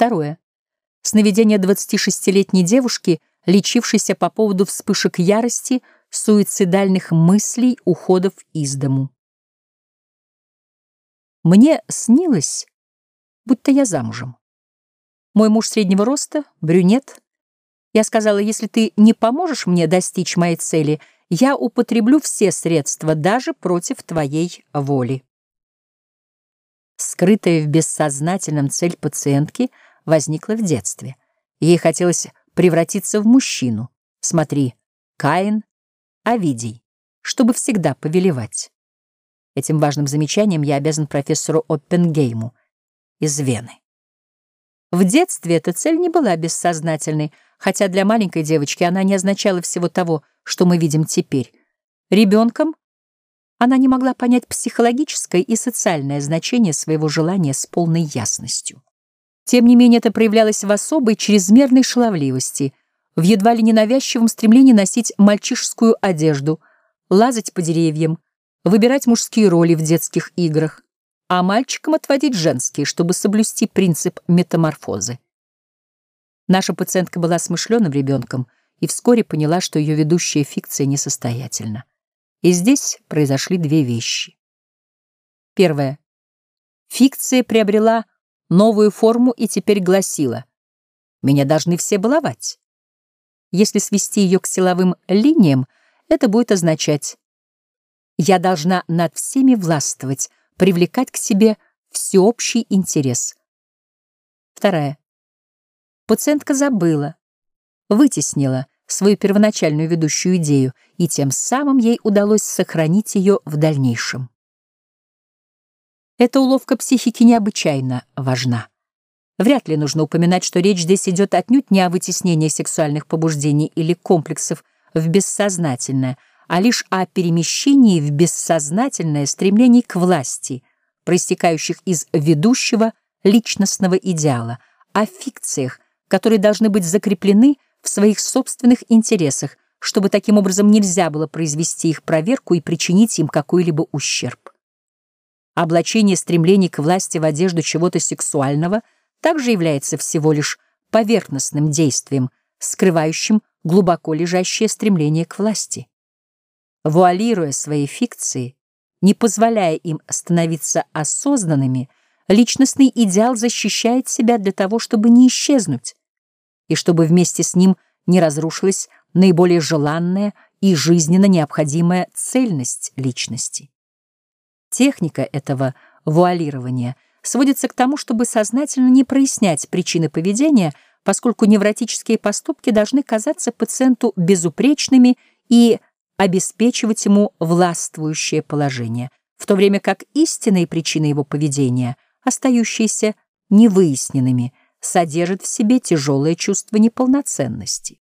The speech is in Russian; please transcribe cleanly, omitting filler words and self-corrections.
Второе. Сновидение 26-летней девушки, лечившейся по поводу вспышек ярости, суицидальных мыслей, уходов из дому. Мне снилось, будто я замужем. Мой муж среднего роста, брюнет. Я сказала, если ты не поможешь мне достичь моей цели, я употреблю все средства, даже против твоей воли. Скрытая в бессознательном цель пациентки возникла в детстве. Ей хотелось превратиться в мужчину. Смотри, Каин, Овидий, чтобы всегда повелевать. Этим важным замечанием я обязан профессору Оппенгейму из Вены. В детстве эта цель не была бессознательной, хотя для маленькой девочки она не означала всего того, что мы видим теперь. Ребенком она не могла понять психологическое и социальное значение своего желания с полной ясностью. Тем не менее, это проявлялось в особой чрезмерной шаловливости, в едва ли ненавязчивом стремлении носить мальчишескую одежду, лазать по деревьям, выбирать мужские роли в детских играх, а мальчикам отводить женские, чтобы соблюсти принцип метаморфозы. Наша пациентка была смышленым ребенком и вскоре поняла, что ее ведущая фикция несостоятельна. И здесь произошли две вещи. Первое. Фикция приобрела новую форму и теперь гласила: «Меня должны все баловать». Если свести ее к силовым линиям, это будет означать: «Я должна над всеми властвовать, привлекать к себе всеобщий интерес». Вторая. Пациентка забыла, вытеснила свою первоначальную ведущую идею, и тем самым ей удалось сохранить ее в дальнейшем. Эта уловка психики необычайно важна. Вряд ли нужно упоминать, что речь здесь идет отнюдь не о вытеснении сексуальных побуждений или комплексов в бессознательное, а лишь о перемещении в бессознательное стремлений к власти, проистекающих из ведущего личностного идеала, о фикциях, которые должны быть закреплены в своих собственных интересах, чтобы таким образом нельзя было произвести их проверку и причинить им какой-либо ущерб. Облачение стремлений к власти в одежду чего-то сексуального также является всего лишь поверхностным действием, скрывающим глубоко лежащее стремление к власти. Вуалируя свои фикции, не позволяя им становиться осознанными, личностный идеал защищает себя для того, чтобы не исчезнуть, и чтобы вместе с ним не разрушилась наиболее желанная и жизненно необходимая цельность личности. Техника этого вуалирования сводится к тому, чтобы сознательно не прояснять причины поведения, поскольку невротические поступки должны казаться пациенту безупречными и обеспечивать ему властвующее положение, в то время как истинные причины его поведения, остающиеся невыясненными, содержат в себе тяжелое чувство неполноценности.